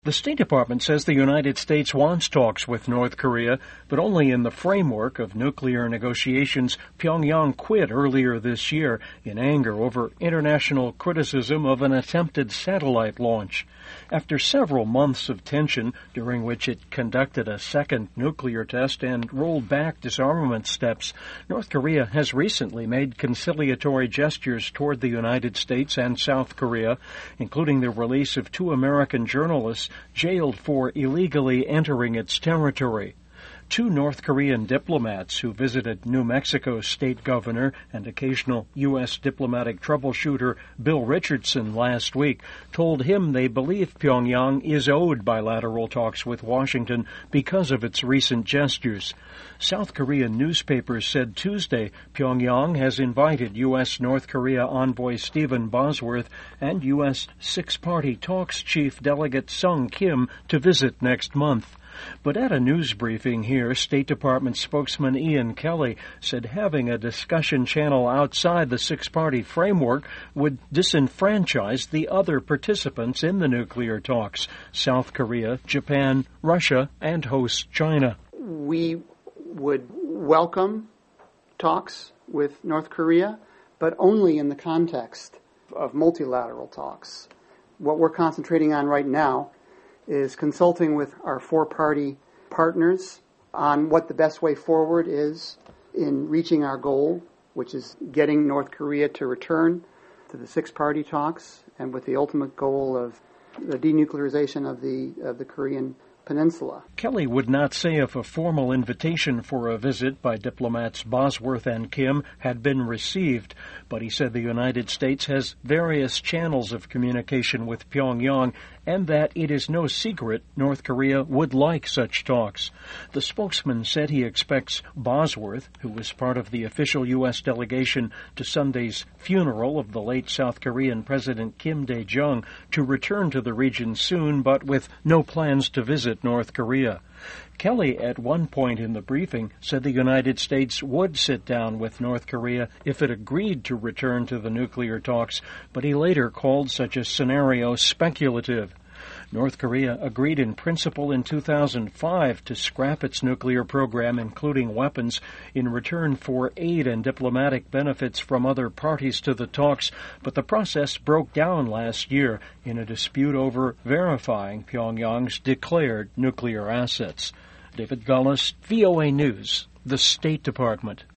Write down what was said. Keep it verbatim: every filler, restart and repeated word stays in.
The State Department says the United States wants talks with North Korea, but only in the framework of nuclear negotiations. Pyongyang quit earlier this year in anger over international criticism of an attempted satellite launch. After several months of tension, during which it conducted a second nuclear test and rolled back disarmament steps, North Korea has recently made conciliatory gestures toward the United States and South Korea, including the release of two American journalists jailed for illegally entering its territory. Two North Korean diplomats who visited New Mexico's state governor and occasional U S diplomatic troubleshooter Bill Richardson last week told him they believe Pyongyang is owed bilateral talks with Washington because of its recent gestures. South Korean newspapers said Tuesday Pyongyang has invited U S North Korea envoy Stephen Bosworth and U S six-party talks chief delegate Sung Kim to visit next month. But at a news briefing here, State Department spokesman Ian Kelly said having a discussion channel outside the six-party framework would disenfranchise the other participants in the nuclear talks: South Korea, Japan, Russia, and host China. We would welcome talks with North Korea, but only in the context of multilateral talks. What we're concentrating on right now is consulting with our four-party partners on what the best way forward is in reaching our goal, which is getting North Korea to return to the six-party talks, and with the ultimate goal of the denuclearization of the of the Korean Peninsula. Kelly would not say if a formal invitation for a visit by diplomats Bosworth and Kim had been received, but he said the United States has various channels of communication with Pyongyang and that it is no secret North Korea would like such talks. The spokesman said he expects Bosworth, who was part of the official U S delegation to Sunday's funeral of the late South Korean President Kim Dae-jung, to return to the region soon, but with no plans to visit North Korea. Kelly, at one point in the briefing, said the United States would sit down with North Korea if it agreed to return to the nuclear talks, but he later called such a scenario speculative. North Korea agreed in principle in two thousand five to scrap its nuclear program, including weapons, in return for aid and diplomatic benefits from other parties to the talks, but the process broke down last year in a dispute over verifying Pyongyang's declared nuclear assets. David Gullis, V O A News, the State Department.